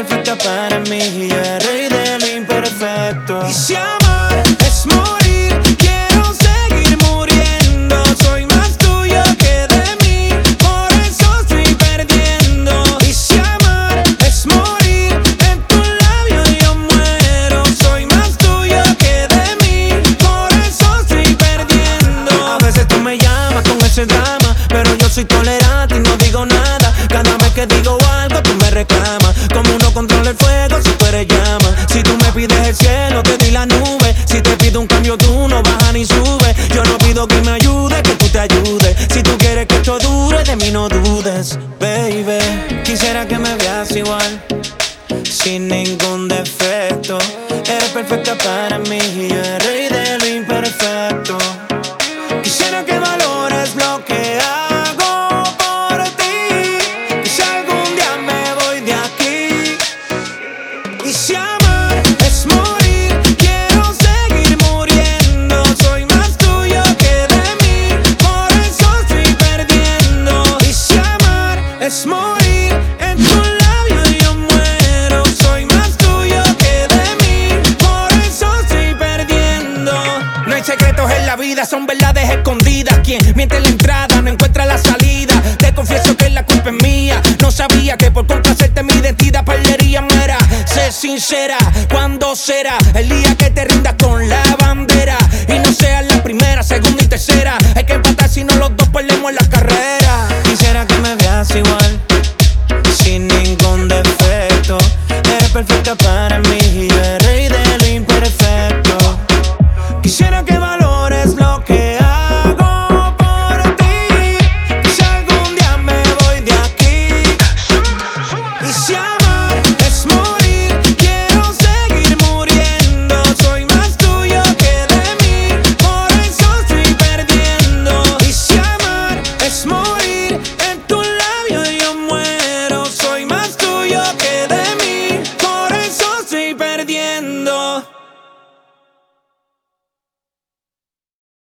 perfecta para mí, yo el rey de lo imperfecto. Y si amar es morir, quiero seguir muriendo. Soy más tuyo que de mí, por eso estoy perdiendo. Y si amar es morir, en tu labio yo muero. Soy más tuyo que de mí, por eso estoy perdiendo. A veces tú me llamas con ese drama, pero yo soy tolerante y no digo nada. Cada vez que digo algo tú me reclamas. Como uno controla el fuego si tú eres llama. Si tú me pides el cielo te doy la nube. Si te pido un cambio tú no bajas ni subes. Yo no pido que me ayudes, que tú te ayudes. Si tú quieres que esto dure, de mí no dudes, baby. Quisiera que me veas igual, sin ningún defecto. Eres perfecta para mí, yo el rey de lo imperfecto. Quisiera que valores lo que hago por ti, y si algún día me voy de aquí. Y si amar es morir, quiero seguir muriendo. Soy más tuyo que de mí, por eso estoy perdiendo. Y si amar es morir, en tu labio yo muero. Soy más tuyo que de mí, por eso estoy perdiendo. No hay secretos en la vida, son verdades escondidas. Quien miente en la entrada no encuentra la salida. Te confieso que la culpa es mía. No sabía que por complacerte mi identidad perdería. Mera, sé sincera, ¿cuándo será el día que te rindas con la bandera? Y no seas la primera, segunda y tercera. Hay que empatar si no los dos perdemos la carrera. Quisiera que me veas igual,